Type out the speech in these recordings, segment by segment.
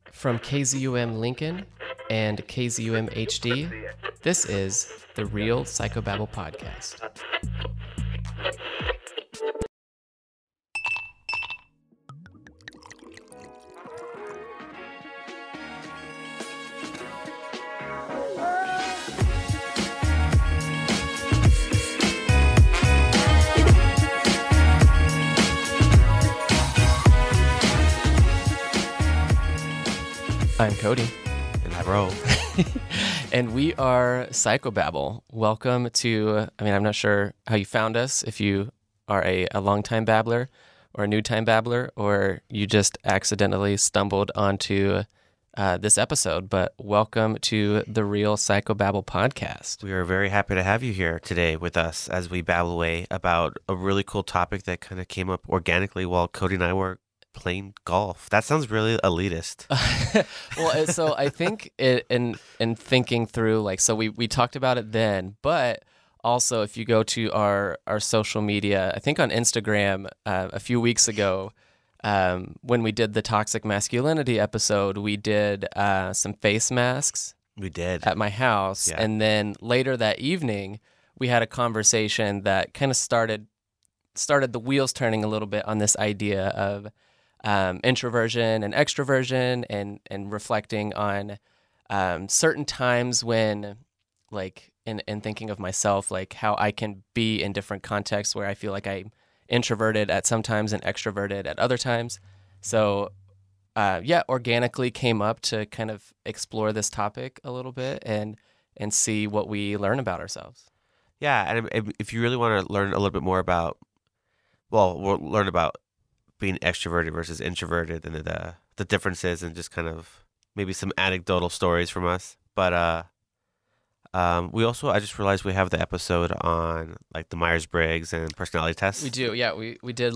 From KZUM Lincoln and KZUM HD, this is the Real Psychobabble Podcast. I'm Cody. And I'm Ro. And we are Psychobabble. Welcome to, I'm not sure how you found us, if you are a long-time babbler or a new-time babbler, or you just accidentally stumbled onto this episode, but welcome to the Real Psychobabble Podcast. We are very happy to have you here today with us as we babble away about a really cool topic that kind of came up organically while Cody and I were playing golf. That sounds really elitist. Well, so I think in thinking through, so we talked about it then, but also if you go to our social media, I think on Instagram a few weeks ago, when we did the toxic masculinity episode, we did some face masks. We did. At my house. Yeah. And then later that evening, we had a conversation that kind of started the wheels turning a little bit on this idea of introversion and extroversion, and reflecting on certain times when, in thinking of myself, how I can be in different contexts where I feel like I'm introverted at some times and extroverted at other times. So, organically came up to kind of explore this topic a little bit and see what we learn about ourselves. Yeah, and if you really want to learn a little bit more about, we'll learn about being extroverted versus introverted and the differences, and just kind of maybe some anecdotal stories from us. But we also, I just realized we have the episode on the Myers-Briggs and personality tests. We do, yeah. We did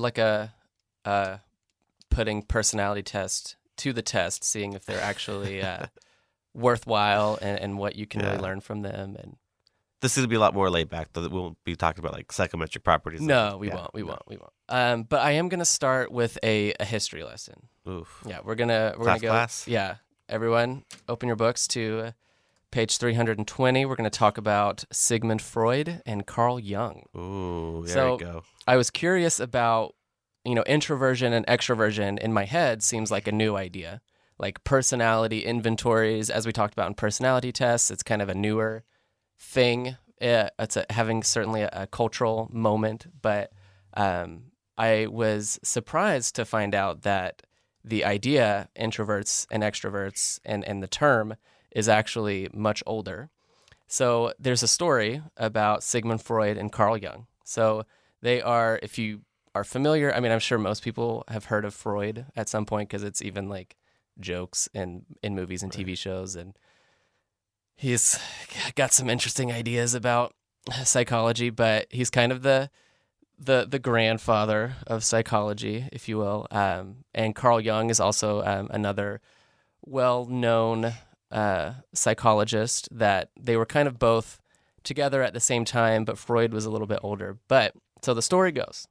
a putting personality test to the test, seeing if they're actually worthwhile and what you can really learn from them. And this is going to be a lot more laid back, though. We won't be talking about psychometric properties. No, we won't. We won't. But I am going to start with a history lesson. Oof. Yeah, we're gonna go. Class. Yeah, everyone, open your books to page 320. We're going to talk about Sigmund Freud and Carl Jung. Ooh, there you go. I was curious about, introversion and extroversion in my head seems like a new idea. Like personality inventories, as we talked about in personality tests, it's kind of a newer thing. It's having certainly a cultural moment, but I was surprised to find out that the idea introverts and extroverts and the term is actually much older. So there's a story about Sigmund Freud and Carl Jung. So they are, if you are familiar, I'm sure most people have heard of Freud at some point, because it's even jokes in movies and TV shows, and he's got some interesting ideas about psychology, but he's kind of the grandfather of psychology, if you will. And Carl Jung is also another well-known psychologist that they were kind of both together at the same time, but Freud was a little bit older. But so the story goes,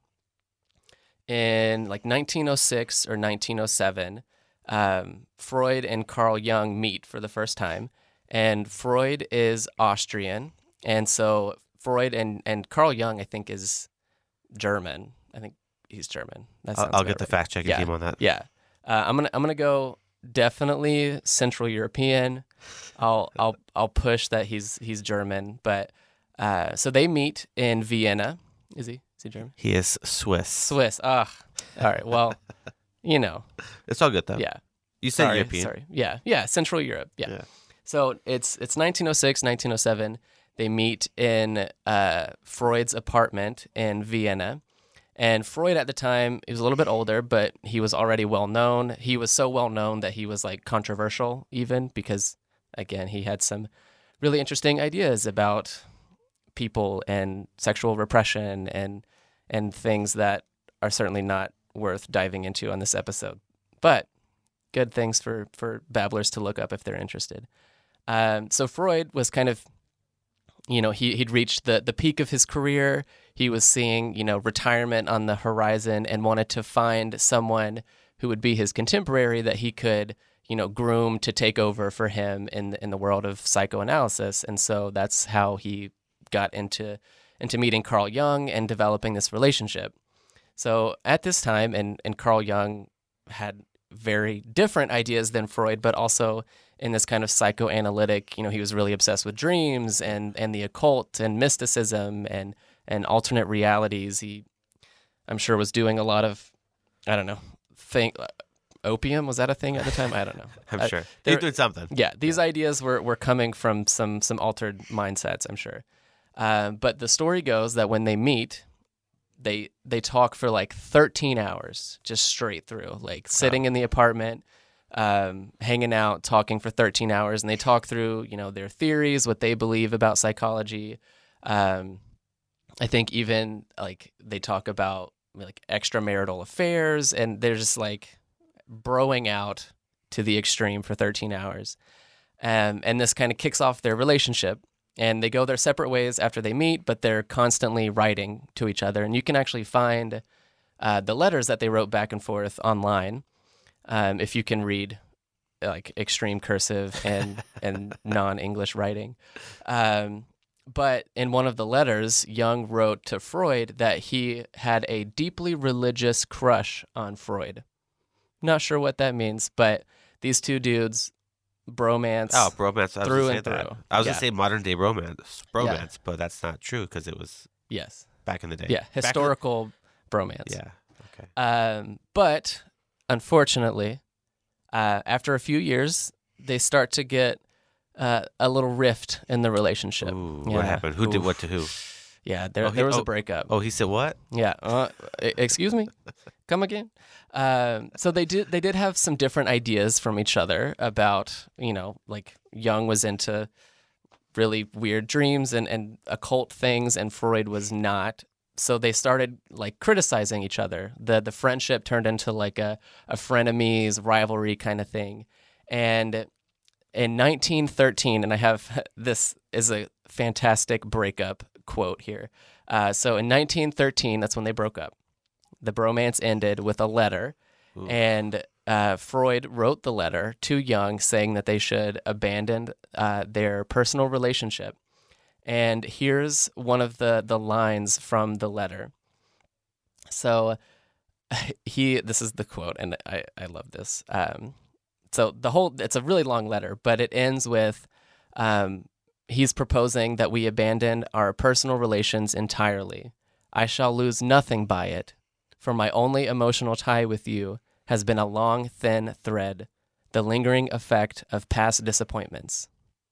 in 1906 or 1907, Freud and Carl Jung meet for the first time. And Freud is Austrian, and so Freud and Carl Jung, I think, is German. I think he's German. I'll get the fact checking team on that. Yeah, I'm gonna go definitely Central European. I'll push that he's German, but so they meet in Vienna. Is he German? He is Swiss. Swiss. All right. Well, it's all good though. Yeah. You said Sorry, European. Sorry. Yeah. Central Europe. Yeah. So it's 1906, 1907. They meet in Freud's apartment in Vienna. And Freud at the time, he was a little bit older, but he was already well known. He was so well known that he was controversial even, because, again, he had some really interesting ideas about people and sexual repression and things that are certainly not worth diving into on this episode. But good things for babblers to look up if they're interested. So Freud was kind of, he'd reached the peak of his career. He was seeing, retirement on the horizon and wanted to find someone who would be his contemporary that he could, groomed to take over for him in the world of psychoanalysis. And so that's how he got into meeting Carl Jung and developing this relationship. So at this time, and Carl Jung had very different ideas than Freud, but also in this kind of psychoanalytic, he was really obsessed with dreams and the occult and mysticism and alternate realities. He, I'm sure, was doing a lot of, I don't know, opium, was that a thing at the time? I don't know. I'm sure. He's doing something. Yeah, these ideas were coming from some altered mindsets, I'm sure. But the story goes that when they meet, they talk for like 13 hours, just straight through, like sitting in the apartment, hanging out, talking for 13 hours. And they talk through, their theories, what they believe about psychology. I think even like they talk about like extramarital affairs, and they're just like broing out to the extreme for 13 hours. And this kind of kicks off their relationship. And they go their separate ways after they meet, but they're constantly writing to each other. And you can actually find the letters that they wrote back and forth online, if you can read like extreme cursive and non-English writing. But in one of the letters, Jung wrote to Freud that he had a deeply religious crush on Freud. Not sure what that means, but these two dudes, bromance. Oh, bromance. I was through gonna say and that. through. I was Yeah. gonna say modern day bromance, but that's not true because it was Yes. back in the day. Yeah, historical bromance. Yeah. Okay. But unfortunately, after a few years, they start to get a little rift in the relationship. Ooh, Yeah. what happened? Who did Oof. what to who? Yeah, there was a breakup. Oh, he said what? Yeah. Excuse me. Come again. So they did have some different ideas from each other about, like Jung was into really weird dreams and occult things, and Freud was not. So they started like criticizing each other. The friendship turned into like a frenemies rivalry kind of thing. And in 1913, and I have this is a fantastic breakup quote here. So in 1913, that's when they broke up. The bromance ended with a letter, Ooh. and Freud wrote the letter to Jung saying that they should abandon their personal relationship. And here's one of the lines from the letter. So this is the quote, and I love this. So it's a really long letter, but it ends with, he's proposing that we abandon our personal relations entirely. I shall lose nothing by it, for my only emotional tie with you has been a long, thin thread, the lingering effect of past disappointments.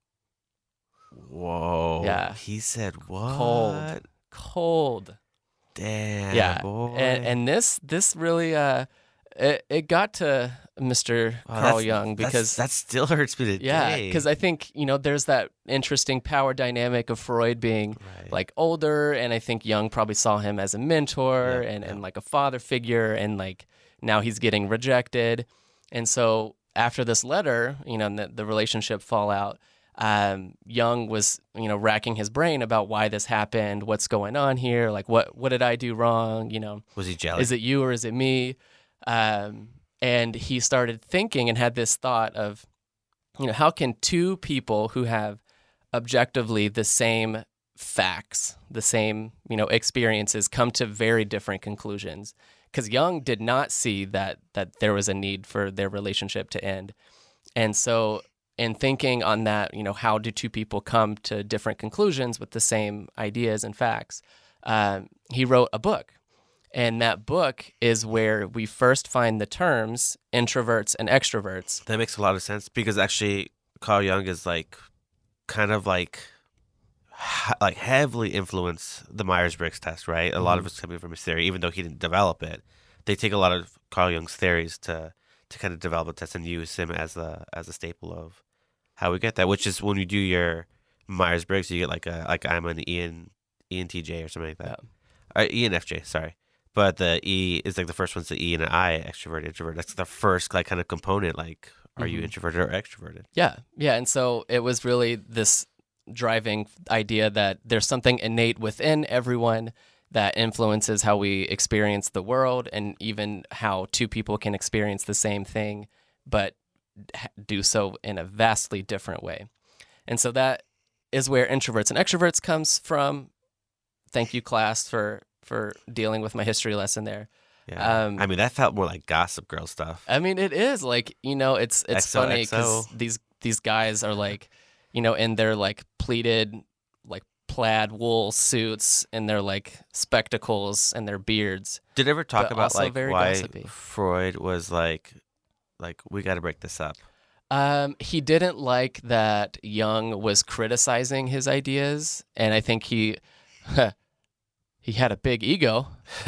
Whoa. Yeah. He said what? Cold. Damn. Yeah. Boy. And this really it got to Mr. Carl Jung because that still hurts me today. yeah, because I think there's that interesting power dynamic of Freud being Right. like older, and I think Jung probably saw him as a mentor and like a father figure, and like now he's getting rejected, and so after this letter, and the relationship fallout, Jung was racking his brain about why this happened, what's going on here, like what did I do wrong, Was he jealous? is it you or is it me? And he started thinking and had this thought of, how can two people who have objectively the same facts, the same, experiences come to very different conclusions? Because Jung did not see that there was a need for their relationship to end. And so in thinking on that, how do two people come to different conclusions with the same ideas and facts? He wrote a book. And that book is where we first find the terms introverts and extroverts. That makes a lot of sense because actually Carl Jung is kind of heavily influenced the Myers-Briggs test, right? A lot of it's coming from his theory, even though he didn't develop it. They take a lot of Carl Jung's theories to kind of develop a test and use him as a staple of how we get that. Which is when you do your Myers-Briggs, you get I'm an ENTJ or something like that. ENFJ, sorry. But the E is the first one's the E and an I, extrovert, introvert. That's the first kind of component. Are you introverted or extroverted? Yeah, yeah. And so it was really this driving idea that there's something innate within everyone that influences how we experience the world, and even how two people can experience the same thing, but do so in a vastly different way. And so that is where introverts and extroverts comes from. Thank you, class, for dealing with my history lesson there. Yeah. I mean, that felt more like Gossip Girl stuff. I mean, it is like, it's funny because these guys are like, in their like pleated, like plaid wool suits and their like spectacles and their beards. Did it ever talk but about also like very why gossipy. Freud was like we got to break this up? He didn't like that Jung was criticizing his ideas, and I think he had a big ego.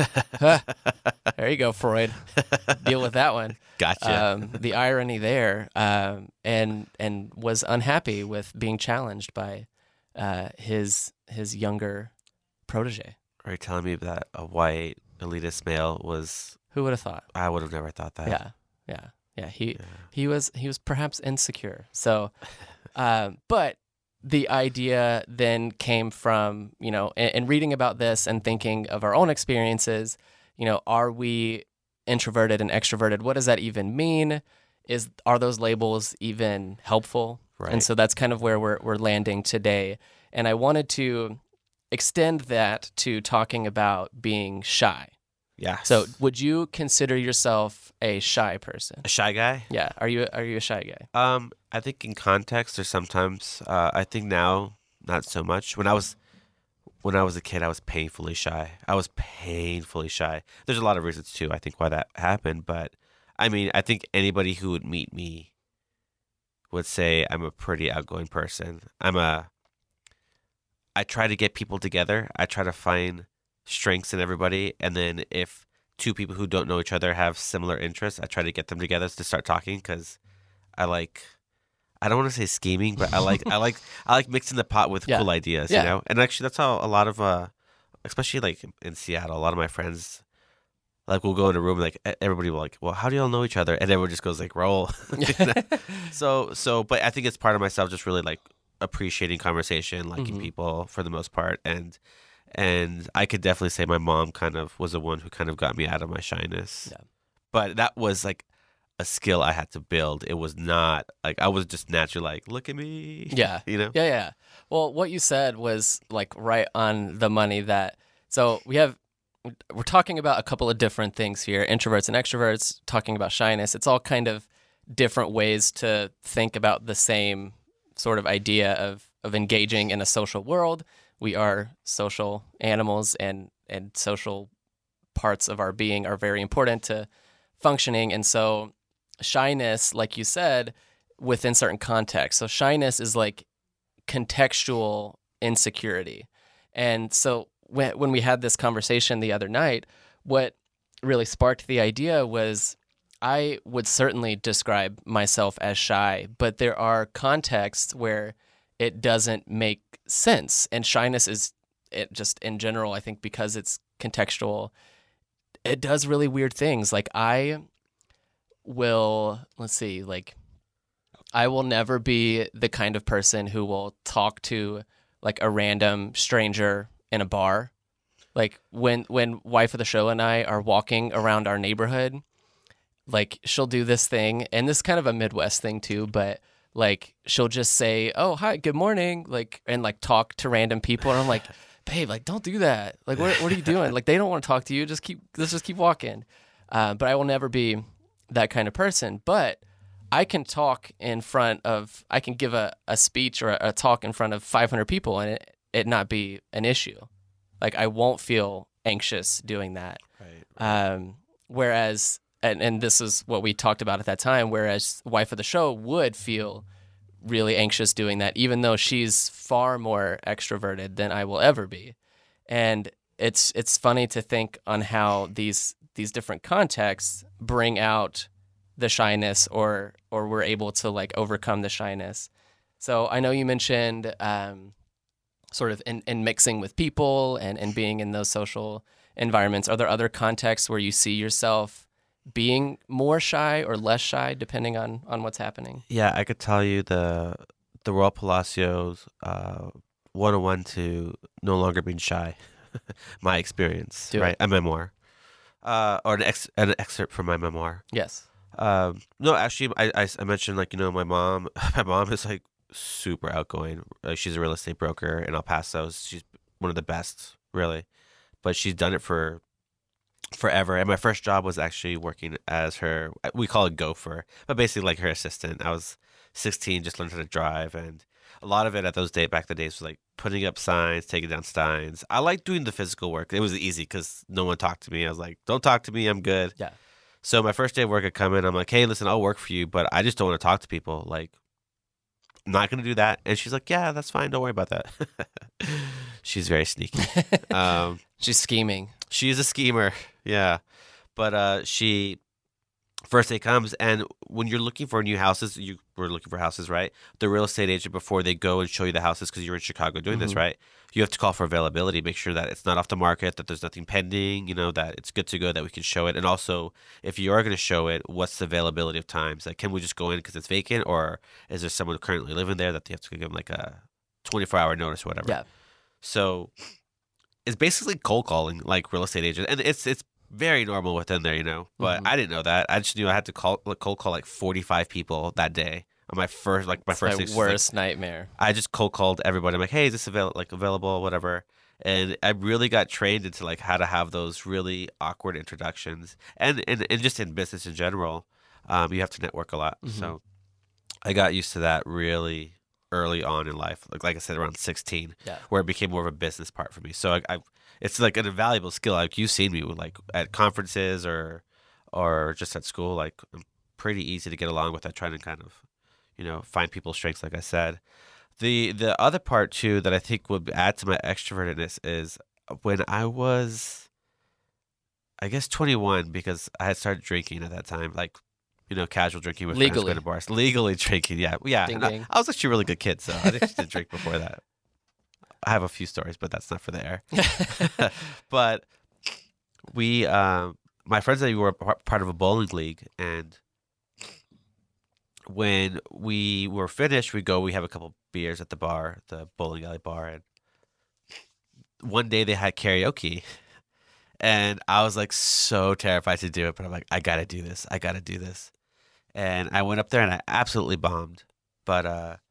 There you go, Freud. Deal with that one. Gotcha. The irony there, and was unhappy with being challenged by his younger protege. Are you telling me that a white elitist male was? Who would have thought? I would have never thought that. Yeah. He was perhaps insecure. So, but the idea then came from, in reading about this and thinking of our own experiences, are we introverted and extroverted? What does that even mean? Are those labels even helpful? Right. And so that's kind of where we're landing today. And I wanted to extend that to talking about being shy. Yeah. So would you consider yourself a shy person? A shy guy? Yeah. Are you a shy guy? I think in context or sometimes, I think now not so much. When I was a kid, I was painfully shy. There's a lot of reasons too, I think, why that happened. But I mean, I think anybody who would meet me would say I'm a pretty outgoing person. I try to get people together. I try to find strengths in everybody, and then if two people who don't know each other have similar interests, I try to get them together to start talking because I don't want to say scheming, but I like mixing the pot with cool ideas, And actually, that's how a lot of especially like in Seattle, a lot of my friends like will go in a room and like everybody will like, well, how do y'all know each other? And everyone just goes like, roll. So, but I think it's part of myself just really like appreciating conversation, liking people for the most part, and I could definitely say my mom kind of was the one who kind of got me out of my shyness. Yeah. But that was like a skill I had to build. It was not like I was just naturally like, look at me. Yeah. Yeah. Well, what you said was like right on the money so we're talking about a couple of different things here, introverts and extroverts, talking about shyness. It's all kind of different ways to think about the same sort of idea of engaging in a social world. We are social animals, and social parts of our being are very important to functioning. And so shyness, like you said, within certain contexts. So shyness is like contextual insecurity. And so when we had this conversation the other night, what really sparked the idea was I would certainly describe myself as shy, but there are contexts where it doesn't make sense. And shyness just in general, I think because it's contextual, it does really weird things. Like I will never be the kind of person who will talk to like a random stranger in a bar. Like when wife of the show and I are walking around our neighborhood, like she'll do this thing, and this is kind of a Midwest thing too, but like she'll just say, "Oh, hi, good morning," like and like talk to random people, and I'm like, "Babe, like don't do that. Like what are you doing? Like they don't want to talk to you. Let's just keep walking." But I will never be that kind of person. But I can I can give a speech or a talk in front of 500 people, and it not be an issue. Like I won't feel anxious doing that. Right. Whereas. And this is what we talked about at that time, whereas wife of the show would feel really anxious doing that, even though she's far more extroverted than I will ever be. And it's funny to think on how these different contexts bring out the shyness or we're able to like overcome the shyness. So I know you mentioned sort of in mixing with people and being in those social environments. Are there other contexts where you see yourself being more shy or less shy depending on what's happening? Yeah, I could tell you the Royal Palacios 101 to no longer being shy. My experience, right? A memoir, or an excerpt from my memoir. Yes. No, actually, I mentioned like my mom. My mom is like super outgoing. She's a real estate broker in El Paso. She's one of the best, really. But she's done it for forever. And my first job was actually working as her. We call it gopher, but basically like her assistant. I was 16, just learned how to drive, and a lot of it at those back the days was like putting up signs, taking down signs. I like doing the physical work. It was easy because no one talked to me. I was like, "Don't talk to me. I'm good." Yeah. So my first day of work, I come in. I'm like, "Hey, listen, I'll work for you, but I just don't want to talk to people. Like, I'm not gonna do that." And she's like, "Yeah, that's fine. Don't worry about that." She's very sneaky. Um, She's scheming. she's a schemer. Yeah, but she first day comes, and when you're looking for new houses, you were looking for houses, right? The real estate agent, before they go and show you the houses, because you're in Chicago doing this, Hmm. right? You have to call for availability, make sure that it's not off the market, that there's nothing pending, that it's good to go, that we can show it. And also, if you are going to show it, what's the availability of times? Like, can we just go in because it's vacant, or is there someone currently living there that they have to give them like a 24-hour notice or whatever? Yeah. So it's basically cold calling, like real estate agent, and it's very normal within there, But Hmm. I didn't know that. I just knew I had to cold call like 45 people that day on my first my It's first my day. She's like, worst nightmare. I just cold called everybody. I'm like, hey, is this available, whatever. And I really got trained into like how to have those really awkward introductions, and just in business in general, you have to network a lot. Hmm. So I got used to that really early on in life, like I said, around 16, Yeah. where it became more of a business part for me. So it's like an invaluable skill. Like you've seen me with, like at conferences or just at school. Like I'm pretty easy to get along with. I try to kind of find people's strengths. Like I said, the other part too that I think would add to my extrovertedness is when I was, I guess, 21, because I had started drinking at that time, like casual drinking with friends, going Legally. to bars, legally drinking. Yeah, yeah. Ding And I, ding. I was actually a really good kid, so I actually did drink before that. I have a few stories, but that's not for the air. But we, my friends and I were part of a bowling league, and when we were finished, we have a couple beers at the bar, the bowling alley bar, and one day they had karaoke, and I was like so terrified to do it, but I'm like, I gotta do this. I gotta do this. And I went up there and I absolutely bombed. But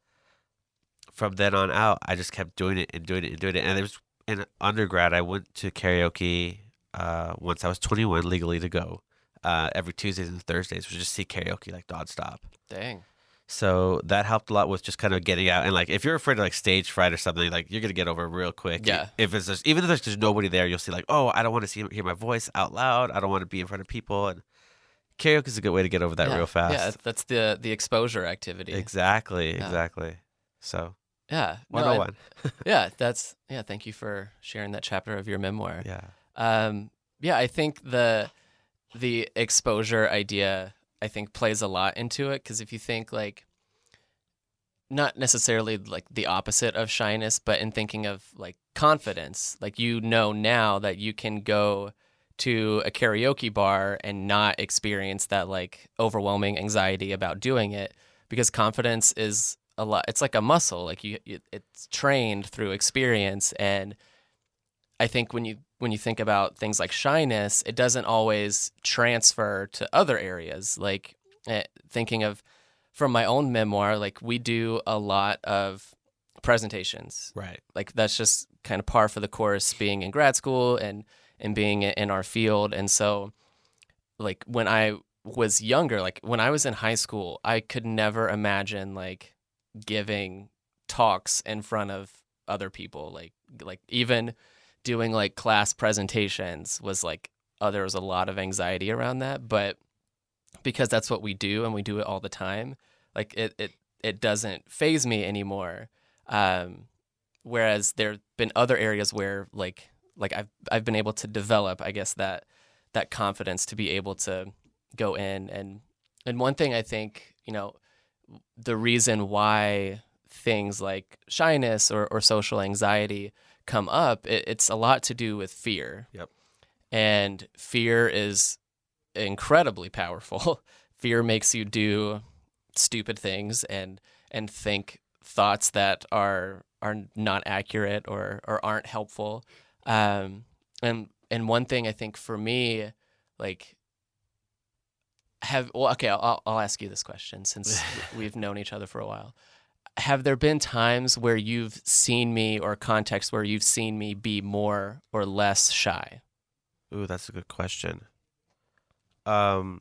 from then on out, I just kept doing it and doing it and doing it. And it was in undergrad, I went to karaoke once I was 21, legally to go, every Tuesdays and Thursdays, was just see karaoke like nonstop. Dang. So that helped a lot with just kind of getting out. And like, if you're afraid of like stage fright or something, like you're gonna get over it real quick. Yeah. If it's just, even if there's nobody there, you'll see like, oh, I don't want to hear my voice out loud. I don't want to be in front of people. And karaoke is a good way to get over that Yeah. real fast. Yeah. That's the exposure activity. Exactly, Yeah. exactly. So Yeah. No, 101. yeah. Thank you for sharing that chapter of your memoir. Yeah. Yeah. I think the exposure idea, I think, plays a lot into it, because if you think like, not necessarily like the opposite of shyness, but in thinking of like confidence, like now that you can go to a karaoke bar and not experience that like overwhelming anxiety about doing it, because confidence is a lot. It's like a muscle, like it's trained through experience. And I think when you think about things like shyness, it doesn't always transfer to other areas. Like thinking of from my own memoir, like we do a lot of presentations. Right. Like that's just kind of par for the course being in grad school and being in our field. And so like when I was younger, like when I was in high school, I could never imagine like giving talks in front of other people. Like even doing like class presentations was like, there was a lot of anxiety around that. But because that's what we do and we do it all the time, like it doesn't phase me anymore. Whereas there've been other areas where like I've been able to develop, I guess, that confidence to be able to go in. And one thing I think, the reason why things like shyness or social anxiety come up, it's a lot to do with fear. Yep. And fear is incredibly powerful. Fear makes you do stupid things and think thoughts that are not accurate or aren't helpful. And one thing I think for me, like Okay, I'll ask you this question since we've known each other for a while. Have there been times where you've seen me, or contexts where you've seen me be more or less shy? Ooh, that's a good question. Um,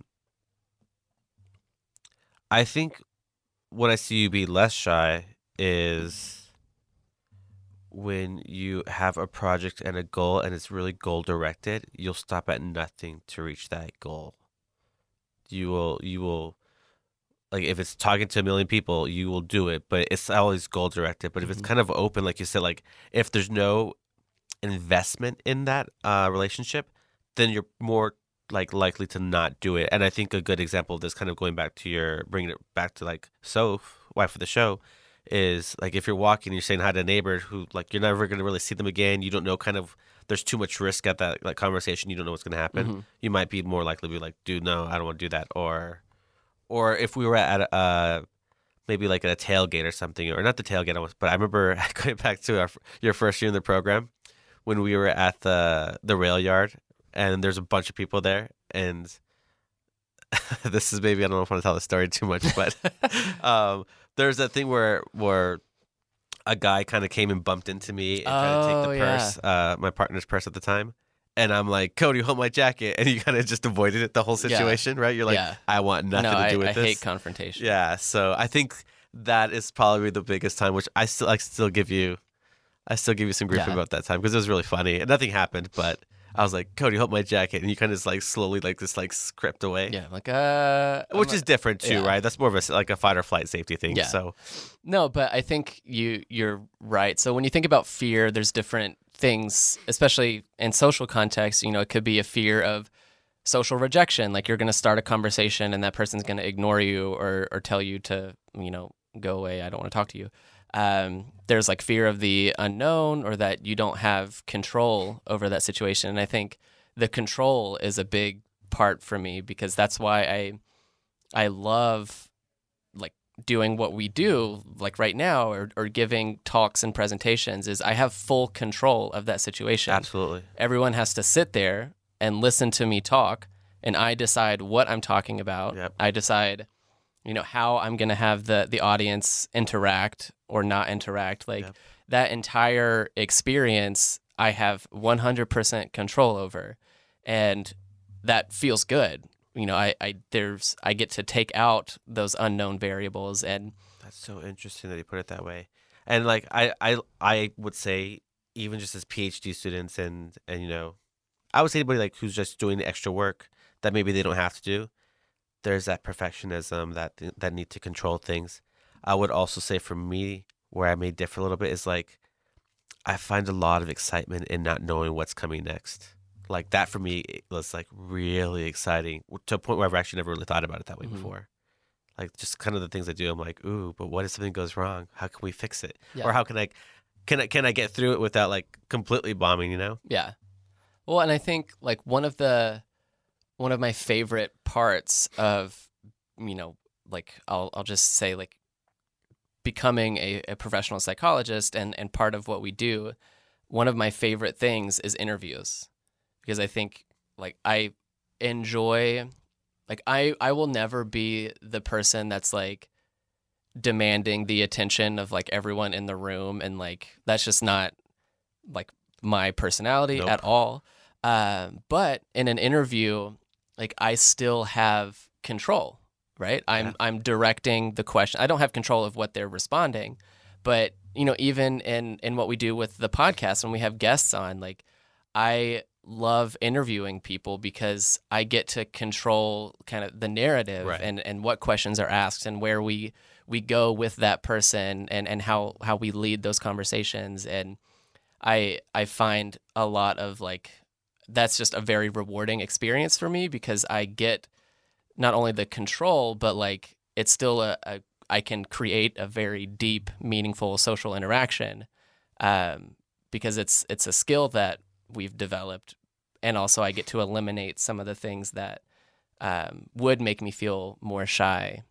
I think when I see you be less shy is when you have a project and a goal and it's really goal directed, you'll stop at nothing to reach that goal. You will like if it's talking to a million people, you will do it, but it's always goal directed. But if it's Hmm. kind of open, like you said, like if there's no investment in that relationship, then you're more like likely to not do it. And I think a good example of this, kind of going back to your bringing it back to like Soph, wife of the show, is like if you're walking, you're saying hi to a neighbor who like you're never going to really see them again. You don't know, kind of there's too much risk at that like conversation. You don't know what's going to happen. Hmm. You might be more likely to be like, dude, no, I don't want to do that. Or if we were at a maybe like at a tailgate or something, or not the tailgate, but I remember going back to your first year in the program when we were at the rail yard and there's a bunch of people there and this is maybe I don't know if I want to tell the story too much, but there's that thing where a guy kind of came and bumped into me and tried to take the Oh yeah, purse, my partner's purse at the time. And I'm like, Cody, hold my jacket. And you kind of just avoided it, the whole yeah, situation, right? You're like, yeah. I want No, nothing to do with I hate this. confrontation. Yeah. So I think that is probably the biggest time, which I still give you some grief Yeah, about that time because it was really funny and nothing happened. But I was like, Cody, hold my jacket, and you kind of just like slowly like just like crept away, yeah. Like which is different too, yeah, right? That's more of like a fight or flight safety thing. yeah. So No, but I think you're right. So when you think about fear, there's different things, especially in social context. It could be a fear of social rejection, like you're going to start a conversation and that person's going to ignore you or tell you to, go away. I don't want to talk to you. There's like fear of the unknown or that you don't have control over that situation. And I think the control is a big part for me because that's why I love like doing what we do like right now or giving talks and presentations is I have full control of that situation. absolutely, Everyone has to sit there and listen to me talk and I decide what I'm talking about. yep, I decide, how I'm going to have the audience interact or not interact. Like yep. that entire experience I have 100% control over and that feels good. I get to take out those unknown variables and That's so interesting that you put it that way. And like I would say even just as PhD students and I would say anybody like who's just doing the extra work that maybe they don't have to do. There's that perfectionism that need to control things. I would also say for me where I may differ a little bit is like I find a lot of excitement in not knowing what's coming next. Like that for me it was like really exciting to a point where I've actually never really thought about it that way mhm, before. Like just kind of the things I do, I'm like, ooh, but what if something goes wrong? How can we fix it? Or yeah, how can I get through it without like completely bombing? yeah. Well, and I think like one of my favorite parts of like I'll just say like becoming a professional psychologist and part of what we do, one of my favorite things is interviews because I think like I enjoy like I will never be the person that's like demanding the attention of like everyone in the room and like that's just not like my personality Nope. at all. But in an interview, like I still have control, right? Yeah. I'm directing the question. I don't have control of what they're responding, but even in what we do with the podcast when we have guests on, like I love interviewing people because I get to control kind of the narrative Right. and what questions are asked and where we go with that person and how we lead those conversations and I find a lot of like that's just a very rewarding experience for me because I get not only the control but like it's still I can create a very deep meaningful social interaction because it's a skill that we've developed and also I get to eliminate some of the things that would make me feel more shy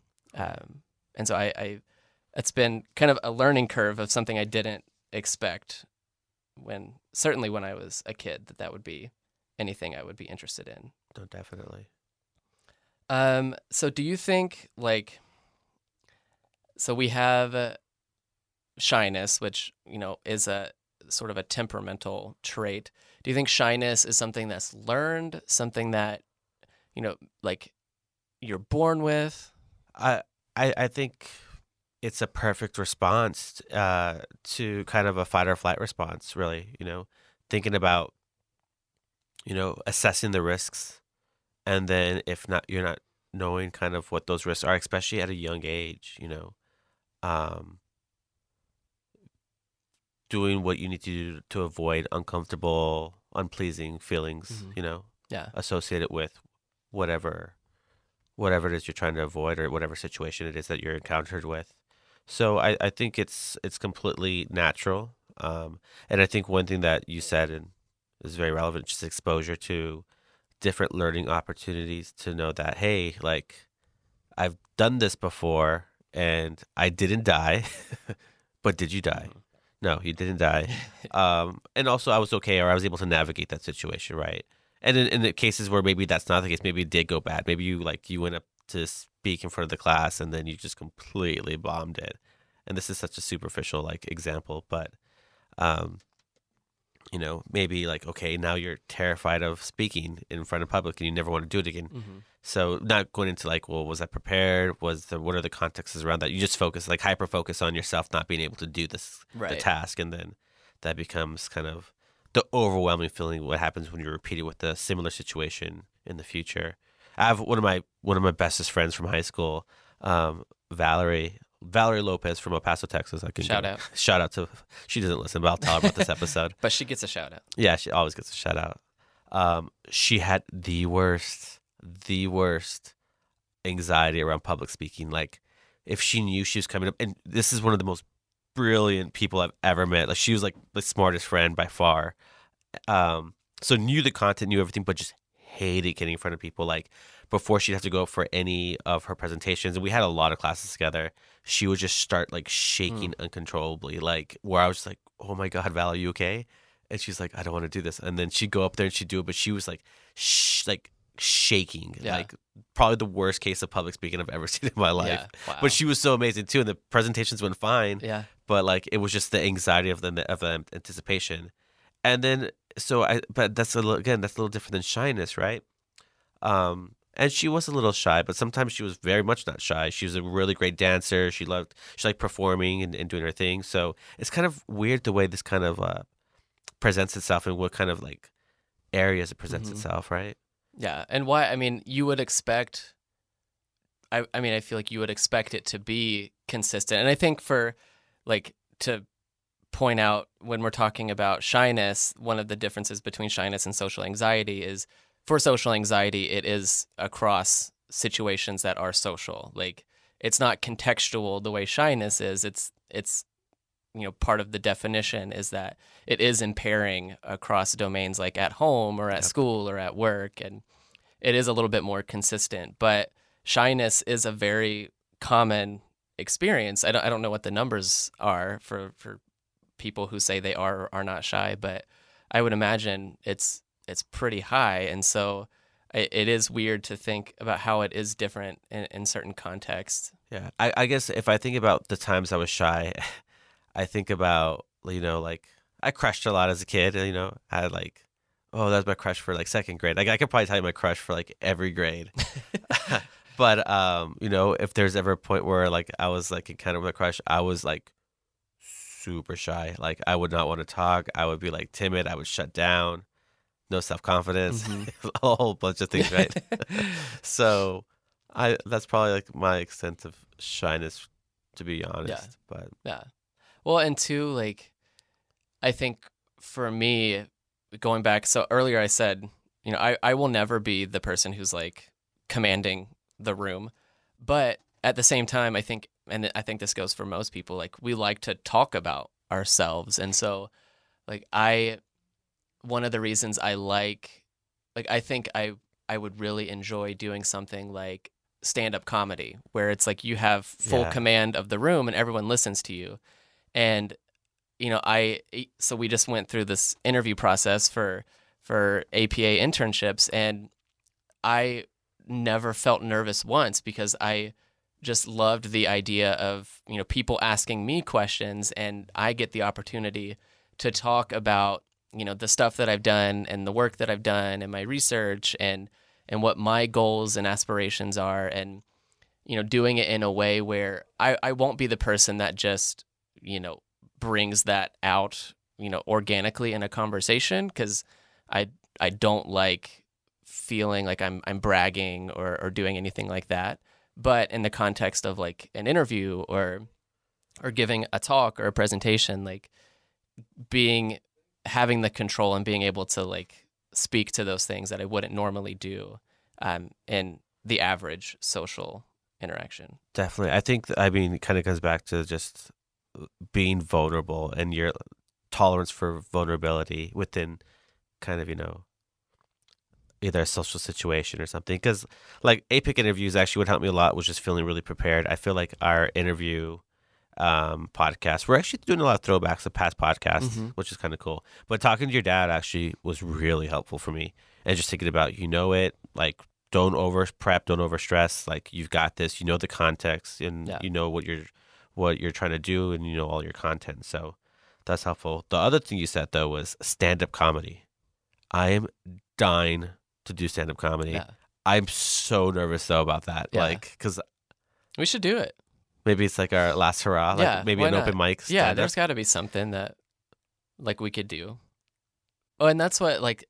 and so I it's been kind of a learning curve of something I didn't expect certainly when I was a kid that would be anything I would be interested in. No, definitely. So do you think like so we have shyness, which is a sort of a temperamental trait. Do you think shyness is something that's learned, something that like you're born with? I I think it's a perfect response to kind of a fight or flight response. Really, thinking about assessing the risks, and then if not, you're not knowing kind of what those risks are, especially at a young age. Um, doing what you need to do to avoid uncomfortable, unpleasing feelings. Hmm. Yeah. Associated with whatever whatever it is you're trying to avoid or whatever situation it is that you're encountered with. So I think it's completely natural. And I think one thing that you said and is very relevant, just exposure to different learning opportunities to know that, hey, like I've done this before and I didn't die, but did you die? Mhm. No, you didn't die. And also I was okay or I was able to navigate that situation, right? And in the cases where maybe that's not the case, maybe it did go bad. Maybe you went up to speak in front of the class and then you just completely bombed it. And this is such a superficial like example, but um, maybe like okay, now you're terrified of speaking in front of public and you never want to do it again. Hmm. So not going into like, well, was I prepared? What are the contexts around that? You just focus like hyper focus on yourself not being able to do the Right. task, and then that becomes kind of the overwhelming feeling. What happens when you repeat it with a similar situation in the future? I have one of my bestest friends from high school, Valerie Lopez from El Paso, Texas. I can Shout out. shout out to. She doesn't listen, but I'll tell her about this episode. But she gets a shout out. Yeah, she always gets a shout out. She had the worst anxiety around public speaking. Like, if she knew she was coming up, and this is one of the most brilliant people I've ever met. Like, she was like the smartest friend by far. So knew the content, knew everything, but just hated getting in front of people. Like, before she'd have to go for any of her presentations, and we had a lot of classes together, she would just start like shaking Mm. uncontrollably. Like, where I was like, "Oh my God, Val, are you okay?" And she's like, "I don't want to do this." And then she'd go up there and she'd do it, but she was like, like shaking, Yeah. like probably the worst case of public speaking I've ever seen in my life. Yeah. Wow. But she was so amazing too, and the presentations went fine. Yeah. But like, it was just the anxiety of the anticipation, and then but again, that's a little different than shyness, right? And she was a little shy, but sometimes she was very much not shy. She was a really great dancer. She liked performing and doing her thing. So it's kind of weird the way this kind of presents itself and what kind of like areas it presents Hmm. itself, right? Yeah. And why? I mean, you would expect. I mean, I feel like you would expect it to be consistent, and I think for like to point out when we're talking about shyness, one of the differences between shyness and social anxiety is for social anxiety, it is across situations that are social. Like it's not contextual the way shyness is. It's part of the definition is that it is impairing across domains like at home or at Yep. school or at work, and it is a little bit more consistent. But shyness is a very common experience. I don't know what the numbers are for people who say they are or are not shy, but I would imagine it's pretty high, and so it is weird to think about how it is different in certain contexts. Yeah. I guess if I think about the times I was shy, I think about, like I crushed a lot as a kid. I had like, oh, that was my crush for like second grade. Like I could probably tell you my crush for like every grade. But if there's ever a point where like I was like encountered with a crush, I was like super shy. Like I would not want to talk. I would be like timid. I would shut down. No self confidence. Hmm. A whole bunch of things, right? So I that's probably like my extent of shyness, to be Yeah, honest. But yeah. Well, and two, like I think for me, going back, so earlier I said, I will never be the person who's like commanding the room. But at the same time, I think, and I think this goes for most people, like we like to talk about ourselves. And so, like, one of the reasons I think I would really enjoy doing something like stand up comedy, where it's like you have full yeah, command of the room and everyone listens to you. And so we just went through this interview process for APA internships, and I never felt nervous once because I just loved the idea of, people asking me questions, and I get the opportunity to talk about, the stuff that I've done and the work that I've done and my research and what my goals and aspirations are, and, doing it in a way where I won't be the person that just, brings that out, organically in a conversation, because I don't like feeling like I'm bragging or doing anything like that. But in the context of like an interview or giving a talk or a presentation, like having the control and being able to like speak to those things that I wouldn't normally do in the average social interaction. Definitely. I think, it kind of comes back to just being vulnerable and your tolerance for vulnerability within kind of, either a social situation or something. Because like APIC interviews actually would help me a lot was just feeling really prepared. I feel like our interview podcast, we're actually doing a lot of throwbacks of past podcasts, which is kind of cool. But talking to your dad actually was really helpful for me. And just thinking about, like don't over prep, don't over stress. Like you've got this, the context, and you know what you're trying to do, and all your content. So that's helpful. The other thing you said though was stand-up comedy. I am dying to do stand-up comedy. Yeah. I'm so nervous though about that. Yeah. Like, because we should do it. maybe it's like our last hurrah. Like maybe an open mic. Yeah, there's got to be something that like we could do. Oh, and that's what like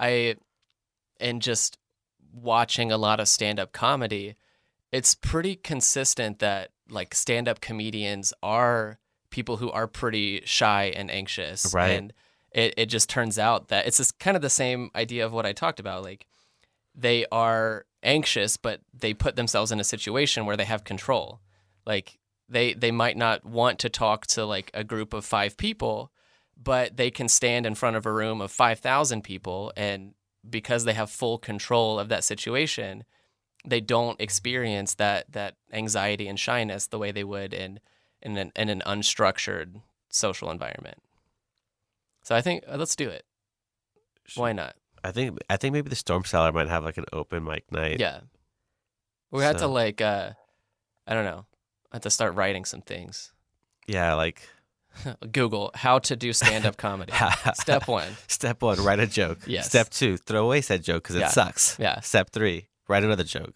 and just watching a lot of stand-up comedy, it's pretty consistent that like stand-up comedians are people who are pretty shy and anxious. Right. And it just turns out that it's just kind of the same idea of what I talked about. Like they are anxious, but they put themselves in a situation where they have control. Like they might not want to talk to like a group of 5 people, but they can stand in front of a room of 5,000 people, and because they have full control of that situation, they don't experience that anxiety and shyness the way they would in an unstructured social environment. So I think let's do it. Why not? I think maybe the Storm Cellar might have like an open mic night. Yeah. We have to like I don't know. I have to start writing some things. Yeah, like Google how to do stand-up comedy. Step 1. Step 1, write a joke. Yes. Step 2, throw away said joke because it sucks. Yeah. Step 3, write another joke.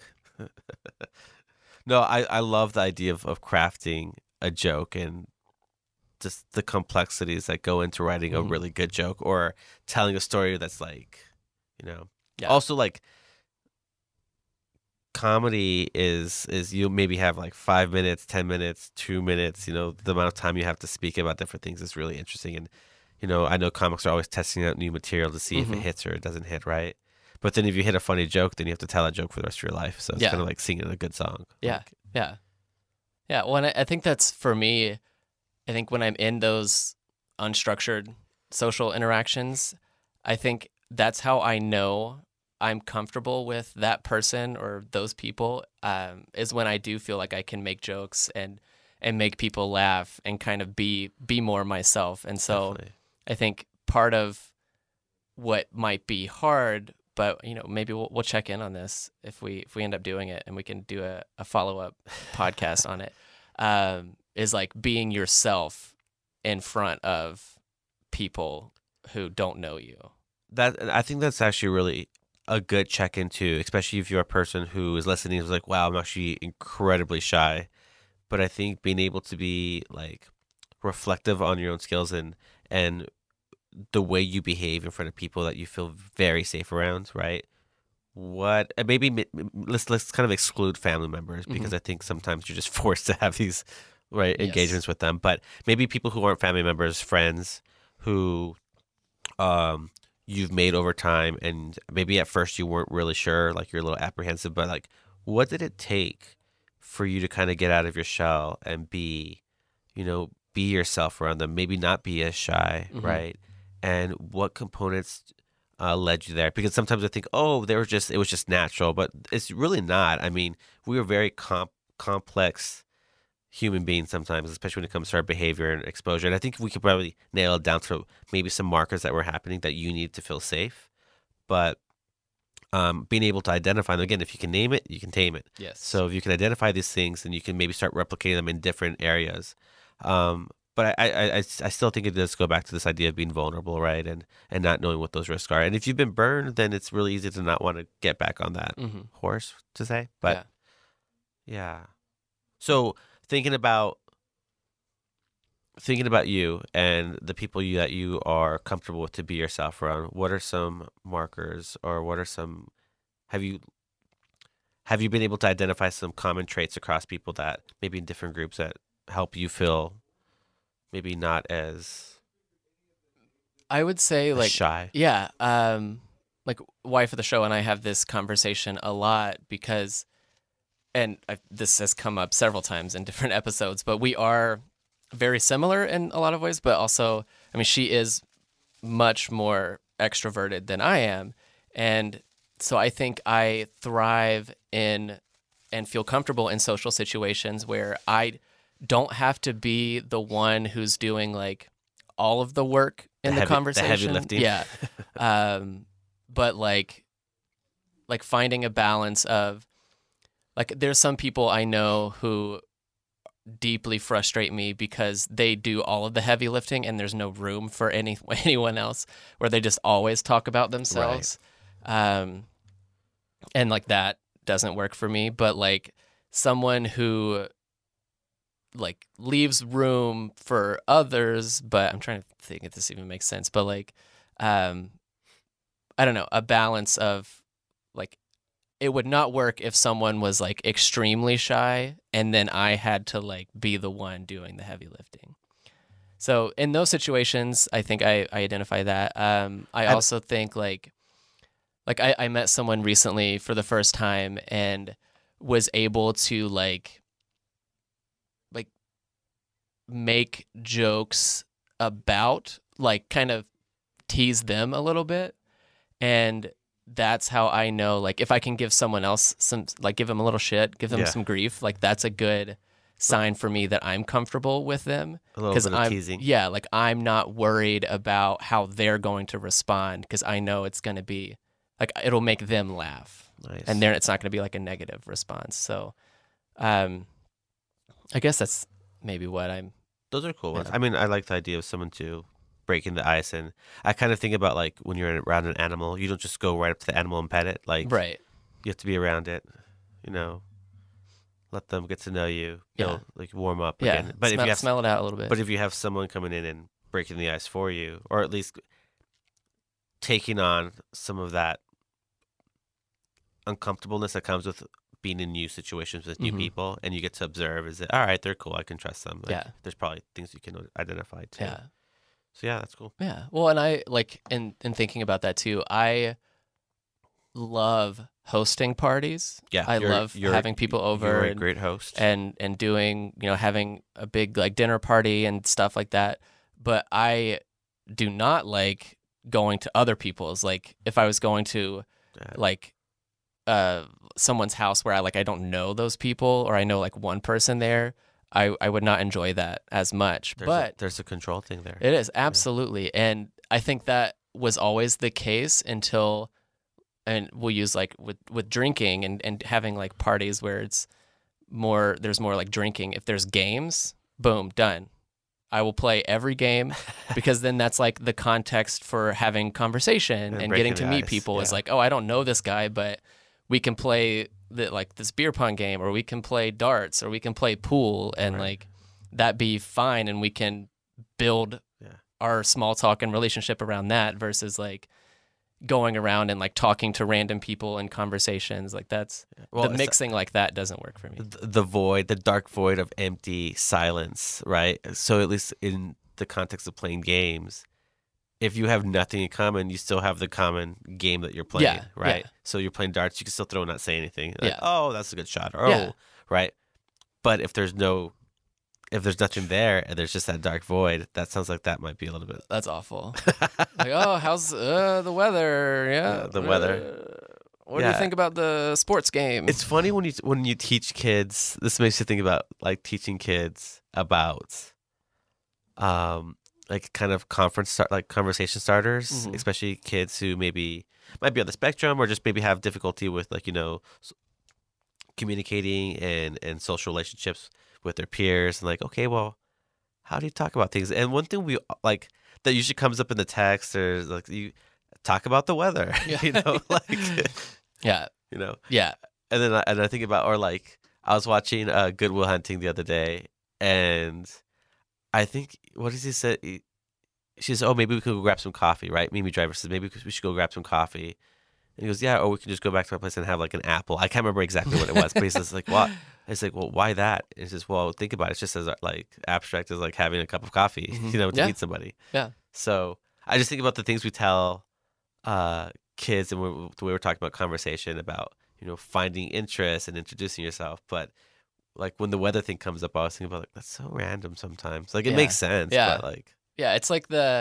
No, I love the idea of crafting a joke and just the complexities that go into writing a really good joke or telling a story that's like, Also like comedy is you maybe have like 5 minutes, 10 minutes, 2 minutes, the amount of time you have to speak about different things is really interesting. And, I know comics are always testing out new material to see if it hits or it doesn't hit, right? But then if you hit a funny joke, then you have to tell that joke for the rest of your life. So it's kind of like singing a good song. Yeah. Yeah. Yeah. Well, and I think that's for me. I think when I'm in those unstructured social interactions, I think that's how I know I'm comfortable with that person or those people, is when I do feel like I can make jokes and make people laugh and kind of be more myself. And so Definitely. I think part of what might be hard, but maybe we'll check in on this if we end up doing it, and we can do a follow-up podcast on it. Is like being yourself in front of people who don't know you. I think that's actually really a good check-in too, especially if you're a person who is listening and is like, wow, I'm actually incredibly shy. But I think being able to be like reflective on your own skills and the way you behave in front of people that you feel very safe around, right? Maybe let's kind of exclude family members, because I think sometimes you're just forced to have these engagements with them. But maybe people who aren't family members, friends who you've made over time, and maybe at first you weren't really sure, like you're a little apprehensive, but like what did it take for you to kind of get out of your shell and be yourself around them, maybe not be as shy, right? And what components led you there? Because sometimes I think, oh, it was just natural, but it's really not. I mean, we are very complex human beings sometimes, especially when it comes to our behavior and exposure. And I think we could probably nail it down to maybe some markers that were happening that you need to feel safe. But being able to identify them. Again, if you can name it, you can tame it. Yes. So if you can identify these things, then you can maybe start replicating them in different areas. But I still think it does go back to this idea of being vulnerable, right? And not knowing what those risks are. And if you've been burned, then it's really easy to not want to get back on that horse, to say. But yeah. So thinking about you and the people that you are comfortable with to be yourself around, what are some markers, or what are some, have you been able to identify some common traits across people that maybe in different groups that help you feel maybe not as, I would say, like, shy? Yeah. Like, wife of the show and I have this conversation a lot because, and this has come up several times in different episodes, but we are very similar in a lot of ways, but also, I mean, she is much more extroverted than I am. And so I think I thrive in and feel comfortable in social situations where I don't have to be the one who's doing like all of the work in the conversation. The heavy lifting. Yeah. But like finding a balance of, like, there's some people I know who deeply frustrate me because they do all of the heavy lifting and there's no room for anyone else, where they just always talk about themselves. Right. And like that doesn't work for me. But like someone who like leaves room for others, but I'm trying to think if this even makes sense, but like I don't know, a balance of, like, it would not work if someone was like extremely shy and then I had to like be the one doing the heavy lifting. So in those situations, I think I identify that. I also think like I met someone recently for the first time and was able to like make jokes about, like, kind of tease them a little bit. And that's how I know, like, if I can give someone else some, like, give them a little shit, give them some grief, like, that's a good sign for me that I'm comfortable with them. A little bit of teasing. Yeah, like, I'm not worried about how they're going to respond because I know it's going to be, like, it'll make them laugh. Nice. And then it's not going to be, like, a negative response. So I guess that's maybe what I'm... Those are cool ones. I mean, I like the idea of someone breaking the ice, and I kind of think about, like, when you're around an animal, you don't just go right up to the animal and pet it. Like, right. You have to be around it, you know, let them get to know you, like warm up again. But if you have, smell it out a little bit. But if you have someone coming in and breaking the ice for you, or at least taking on some of that uncomfortableness that comes with being in new situations with new people, and you get to observe, is it all right? They're cool. I can trust them. Like, there's probably things you can identify too. Yeah. So yeah, that's cool. Yeah. Well, and I like in thinking about that too, I love hosting parties. Yeah. I love having people over. You're a great host. And doing, having a big like dinner party and stuff like that. But I do not like going to other people's. Like, if I was going to like someone's house where I don't know those people, or I know like one person there, I would not enjoy that as much. There's a control thing there. It is, absolutely. Yeah. And I think that was always the case until, and we'll use like with drinking and having like parties where there's more like drinking. If there's games, boom, done. I will play every game because then that's like the context for having conversation and getting to meet people. Is like, oh, I don't know this guy, but we can play this beer pong game, or we can play darts, or we can play pool, and like that be fine, and we can build our small talk and relationship around that versus like going around and like talking to random people in conversations. Like that's the mixing like that doesn't work for me. The dark void of empty silence, right? So at least in the context of playing games, if you have nothing in common, you still have the common game that you're playing, right? Yeah. So you're playing darts, you can still throw and not say anything. Like, oh, that's a good shot. Or, right? But if there's nothing there and there's just that dark void, that sounds like that might be a little bit... That's awful. Like, oh, how's the weather? Yeah. The weather. What do you think about the sports game? It's funny when you teach kids, this makes you think about like teaching kids about like kind of like conversation starters, Mhm. especially kids who maybe might be on the spectrum or just maybe have difficulty with like communicating and social relationships with their peers and like, okay, well, how do you talk about things? And one thing we like that usually comes up in the text or like you talk about the weather, Yeah. like Yeah. you know. Yeah. And then I think about or like I was watching Good Will Hunting the other day, and I think what does he say? She says, "Oh, maybe we could go grab some coffee, right?" Mimi Driver says, "Maybe we should go grab some coffee." And he goes, "Yeah, or we can just go back to my place and have like an apple." I can't remember exactly what it was, but he says like, "What?" It's like, "Well, why that?" And he says, "Well, think about it. It's just as like abstract as like having a cup of coffee, Mhm. to Yeah. meet somebody." Yeah. So I just think about the things we tell kids, and the way we're talking about conversation about finding interest and introducing yourself, but like when the weather thing comes up, I was thinking about like that's so random sometimes. Like it Yeah. makes sense, Yeah. but like Yeah. It's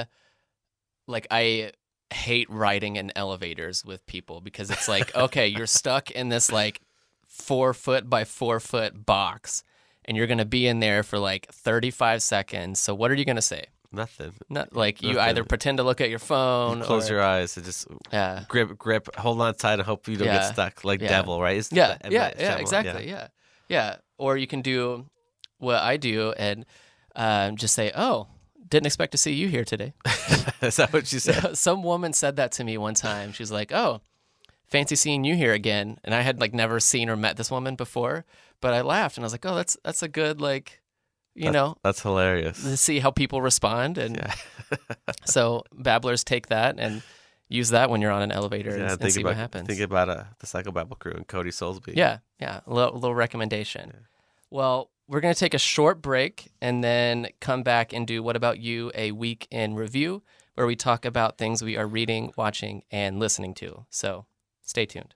like I hate riding in elevators with people because it's like, okay, you're stuck in this like 4 foot by 4 foot box and you're going to be in there for like 35 seconds. So what are you going to say? nothing. Not like you Nothing. either pretend to look at your You phone close or your eyes and just yeah. grip, hold on tight, and hope you don't get Yeah. stuck like Yeah. Devil, right? It's Yeah. the M. Yeah. Night Yeah. Shyamalan, Exactly. Yeah. Yeah. Or you can do what I do and just say, oh, didn't expect to see you here today. Is that what you said? Some woman said that to me one time. She's like, "Oh, fancy seeing you here again." And I had like never seen or met this woman before, but I laughed and I was like, "Oh, that's a good like, That's hilarious. to see how people respond." And Yeah. so babblers take that and use that when you're on an elevator Yeah, and see what happens. think about the Psychobabble crew and Cody Soulsby. Yeah, yeah, a little recommendation. Well, we're going to take a short break and then come back and do What About You, a week in review, where we talk about things we are reading, watching, and listening to. So stay tuned.